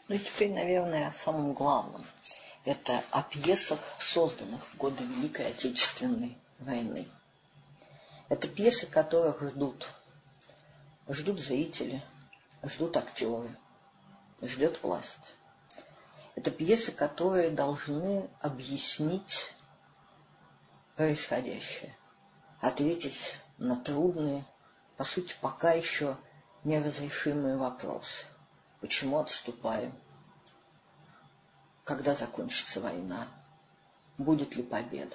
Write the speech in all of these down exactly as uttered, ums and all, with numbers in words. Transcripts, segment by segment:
Ну и теперь, наверное, о самом главном. Это о пьесах, созданных в годы Великой Отечественной войны. Это пьесы, которых ждут. Ждут зрители, ждут актеры, ждет власть. Это пьесы, которые должны объяснить происходящее, ответить на трудные, по сути, пока еще неразрешимые вопросы. Почему отступаем? Когда закончится война? Будет ли победа?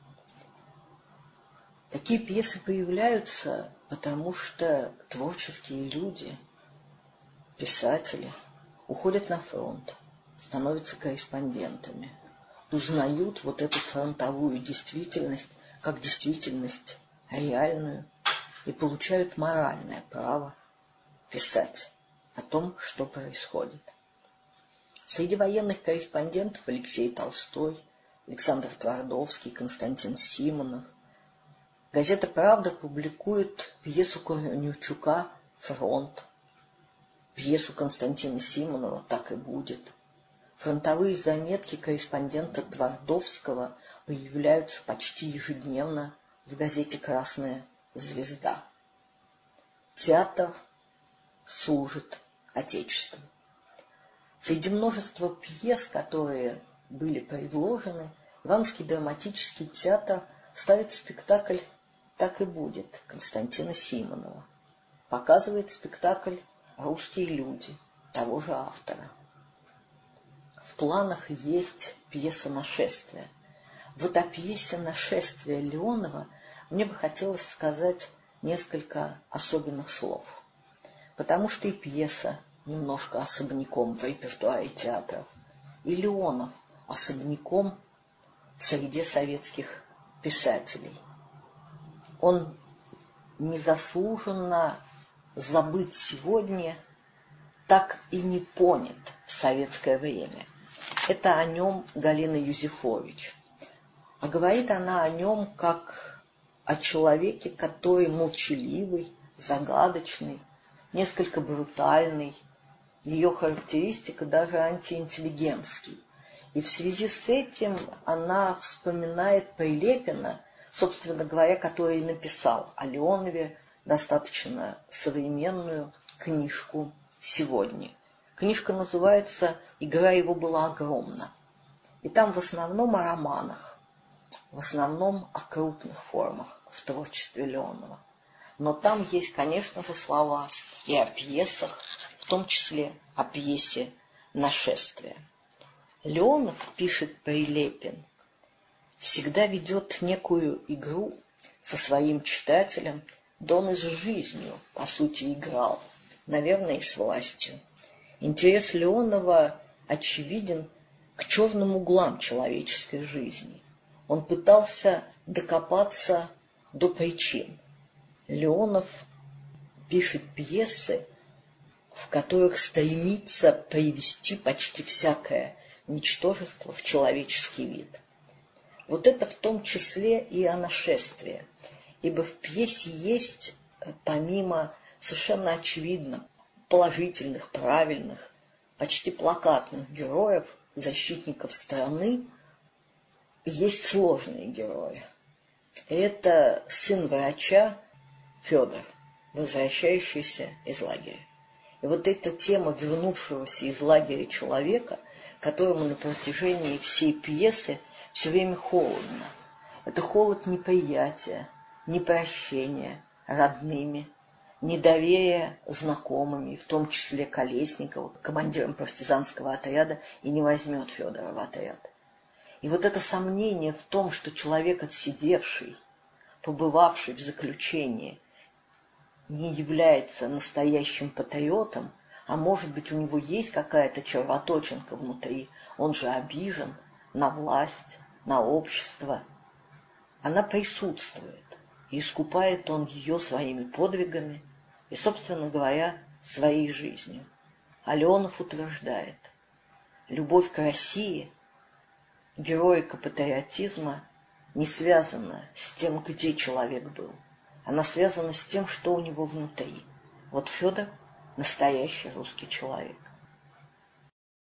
Такие пьесы появляются, потому что творческие люди, писатели, уходят на фронт, становятся корреспондентами, узнают вот эту фронтовую действительность как действительность реальную и получают моральное право писать о том, что происходит. Среди военных корреспондентов Алексей Толстой, Александр Твардовский, Константин Симонов. Газета «Правда» публикует пьесу Корнелюка «Фронт», пьесу Константина Симонова «Так и будет». Фронтовые заметки корреспондента Твардовского появляются почти ежедневно в газете «Красная звезда». Театр служит Отечеству. Среди множества пьес, которые были предложены, Ивановский драматический театр ставит спектакль «Так и будет» Константина Симонова. Показывает спектакль «Русские люди» того же автора. В планах есть пьеса «Нашествие». Вот о пьесе «Нашествие» Леонова мне бы хотелось сказать несколько особенных слов. Потому что и пьеса немножко особняком в репертуаре театров, и Леонов особняком в среде советских писателей. Он незаслуженно забыт сегодня, так и не понят в советское время. Это о нем Галина Юзефович. А говорит она о нем как о человеке, который молчаливый, загадочный, несколько брутальный. Ее характеристика даже антиинтеллигентский. И в связи с этим она вспоминает Прилепина, собственно говоря, который написал о Леонове достаточно современную книжку сегодня. Книжка называется «Игра его была огромна». И там в основном о романах, в основном о крупных формах в творчестве Леонова. Но там есть, конечно же, слова и о пьесах, в том числе о пьесе «Нашествие». Леонов, пишет Прилепин, всегда ведет некую игру со своим читателем, да он и с жизнью, по сути, играл, наверное, и с властью. Интерес Леонова очевиден к черным углам человеческой жизни. Он пытался докопаться до причин. Леонов пишет пьесы, в которых стремится привести почти всякое ничтожество в человеческий вид. Вот это в том числе и о нашествии, ибо в пьесе есть, помимо совершенно очевидно положительных, правильных, почти плакатных героев, защитников страны, есть сложные герои. Это сын врача Федор, возвращающийся из лагеря. И вот эта тема вернувшегося из лагеря человека, которому на протяжении всей пьесы все время холодно. Это холод неприятия, непрощения родными, недоверие знакомыми, в том числе Колесникову, командиром партизанского отряда, и не возьмет Федора в отряд. И вот это сомнение в том, что человек, отсидевший, побывавший в заключении, не является настоящим патриотом, а может быть, у него есть какая-то червоточинка внутри, он же обижен на власть, на общество. Она присутствует, и искупает он ее своими подвигами и, собственно говоря, своей жизнью. А Леонов утверждает, любовь к России, героика патриотизма не связана с тем, где человек был. Она связана с тем, что у него внутри. Вот Федор — настоящий русский человек.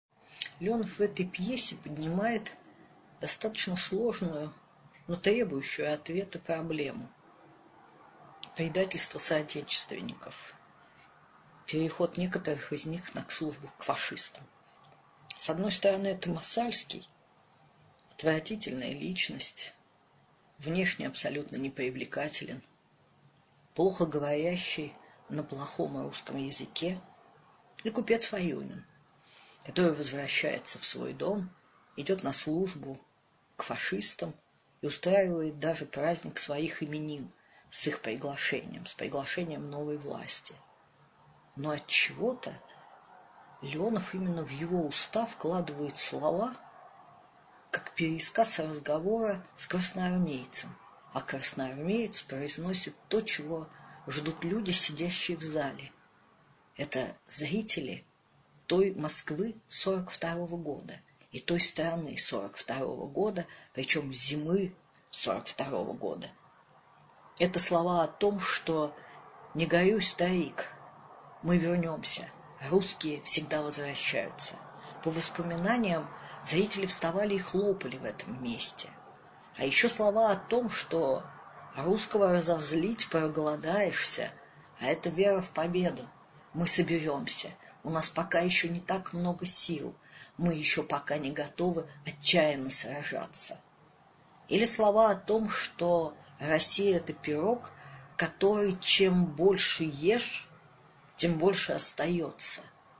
Леонов в этой пьесе поднимает достаточно сложную, но требующую ответа проблему. Предательство соотечественников. Переход некоторых из них на службу к фашистам. С одной стороны, это Масальский, отвратительная личность, внешне абсолютно непривлекателен, плохо говорящий на плохом русском языке, и купец Фаюнин, который возвращается в свой дом, идет на службу к фашистам и устраивает даже праздник своих именин с их приглашением, с приглашением новой власти. Но от чего-то Леонов именно в его уста вкладывает слова, как пересказ разговора с красноармейцем, а красноармеец произносит то, чего ждут люди, сидящие в зале. Это зрители той Москвы сорок второго года и той страны сорок второго года, причем зимы сорок второго года. Это слова о том, что «не горюй, старик, мы вернемся, русские всегда возвращаются». По воспоминаниям, зрители вставали и хлопали в этом месте. А еще слова о том, что русского разозлить проголодаешься, а это вера в победу. Мы соберемся, у нас пока еще не так много сил, мы еще пока не готовы отчаянно сражаться. Или слова о том, что Россия – это пирог, который чем больше ешь, тем больше остается.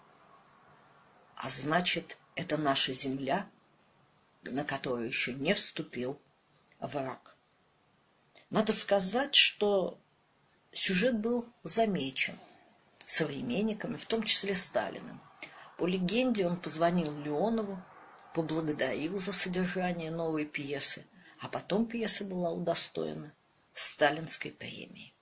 А значит, это наша земля, на которую еще не вступил враг. Надо сказать, что сюжет был замечен современниками, в том числе Сталиным. По легенде, он позвонил Леонову, поблагодарил за содержание новой пьесы, а потом пьеса была удостоена сталинской премии.